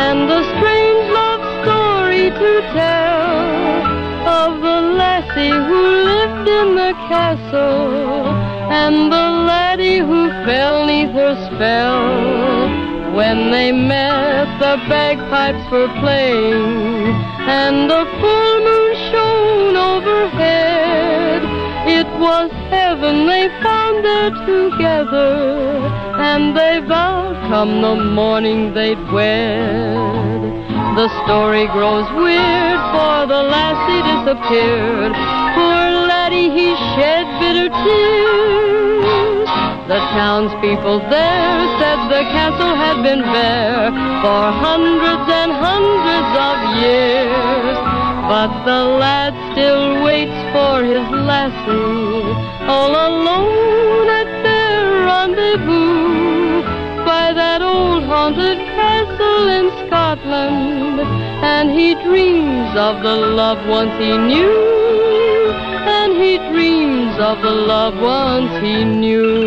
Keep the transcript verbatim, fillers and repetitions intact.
and the strange love story to tell of the lassie who lived in the castle and the laddie who fell 'neath her spell. When they met, the bagpipes were playing and the full moon shone overhead. It was heaven they found there together, and they vowed come the morning they'd wed. The story grows weird, for the lassie disappeared. Poor laddie, he shed bitter tears. The townspeople there said the castle had been bare for hundreds and hundreds of years. But the lad still waits for his lassie, all alone at their rendezvous by that old haunted castle in Scotland. And he dreams of the loved ones he knew, and he dreams of the loved ones he knew.